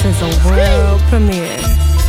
is a world premiere.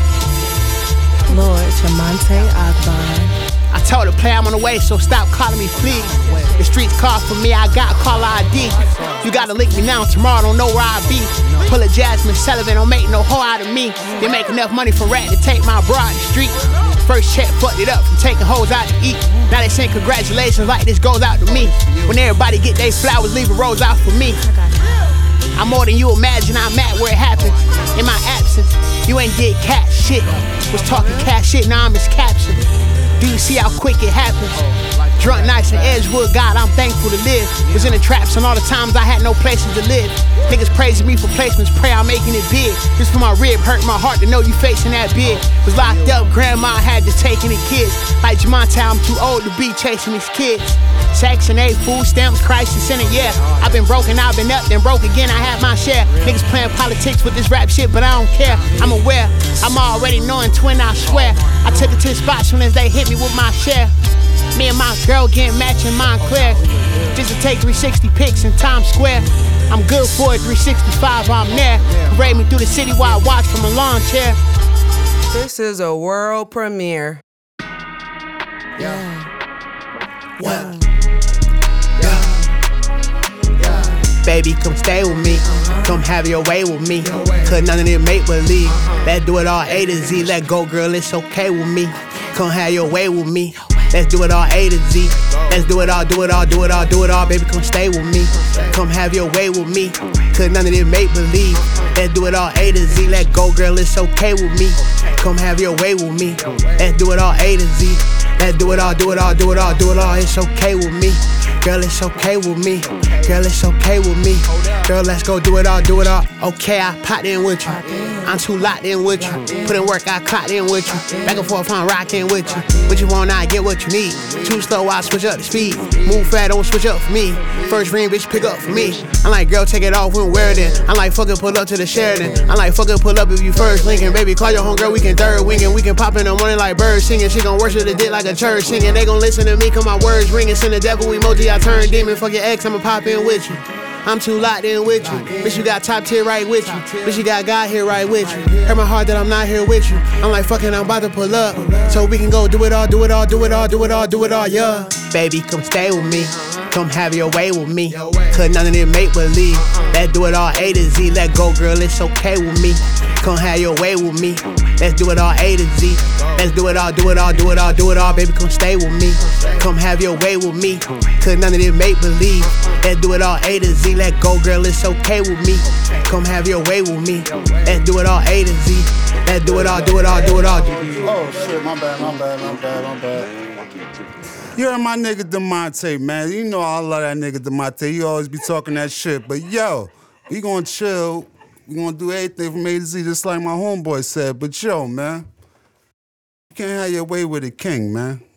Lord Jamonte Akbar. I told the player I'm on the way, so stop calling me, please. The streets call for me, I got caller ID. You gotta link me now, tomorrow I don't know where I be. Pull a Jasmine Sullivan, don't make no hoe out of me. They make enough money from rap to take my broad to the street. First check fucked it up from taking hoes out to eat. Now they saying congratulations like this goes out to me. When everybody get their flowers, leave a rose out for me. I'm more than you imagine, I'm at where it happened. In my absence, you ain't did cat shit. Was talking cat shit, now I'm miscaptioned. Do you see how quick it happens? Drunk nights in Edgewood, God, I'm thankful to live. Was in the traps and all the times I had no places to live. Niggas praising me for placements, pray I'm making it big. This for my rib, hurt my heart to know you facing that big. Was locked up, grandma had to taking the kids. Like Jamonte, I'm too old to be chasing these kids. Section 8, food stamps, crisis in a year. I've been broken, I've been up, then broke again, I had my share. Niggas playing politics with this rap shit, but I don't care. I'm aware, I'm already knowing twin, I swear. I took it to the spot soon as they hit me with my share. Me and my girl getting matching Montclair. Just to take 360 pics in Times Square. I'm good for it, 365, I'm there. Parade me through the city while I watch from a lawn chair. This is a world premiere. Yeah. What? Baby, come stay with me. Come have your way with me. Cause none of them make believe. Let's do it all A to Z. Let go, girl, it's okay with me. Come have your way with me. Let's do it all A to Z. Let's do it all, do it all, do it all, do it all. Baby, come stay with me. Come have your way with me. Cause none of them make believe. Let's do it all A to Z. Let go, girl, it's okay with me. Come have your way with me. Let's do it all A to Z. Let's do it all, do it all, do it all, do it all. It's okay with me. Girl, it's okay with me. Girl, it's okay with me. Girl, let's go do it all, do it all. Okay, I popped in with you. I'm too locked in with you. Put in work, I clocked in with you. Back and forth, I'm rocking with you. What you want, I get what you need. Too slow, I switch up the speed. Move fast, don't switch up for me. First ring, bitch, pick up for me. I'm like, girl, take it off, we don't wear it in. I'm like, fuck it, pull up to the Sheridan. I'm like, fuck it, pull up if you first linking. Baby, call your homegirl, we can third winging. We can pop in the morning like birds singing. She gon' worship the dick like a church singing. They gon' listen to me, cause my words ringing. Send the devil emoji, I turn demon. Fuck your ex, I'ma pop in with you. I'm too locked in with you. Bitch, you got top tier right with you. Bitch, you got God here right with you. Hurt my heart that I'm not here with you. I'm like, fucking, I'm about to pull up. So we can go do it all, do it all, do it all, do it all, do it all, yeah. Baby, come stay with me. Come have your way with me. Cause none of them make believe. Let's do it all A to Z. Let go, girl, it's okay with me. Come have your way with me. Let's do it all A to Z. Let's do it all, do it all, do it all, do it all. Baby, come stay with me. Come have your way with me. Cause none of them make believe. Let's do it all A to Z. Let go, girl, it's okay with me. Come have your way with me. Let's do it all A to Z. Let's do it all, do it all, do it all. Oh shit, my bad. You heard my nigga Demonte, man. You know I love that nigga Demonte. He always be talking that shit. But yo, we gonna chill. We gonna do everything from A to Z, just like my homeboy said. But yo, man, you can't have your way with a king, man.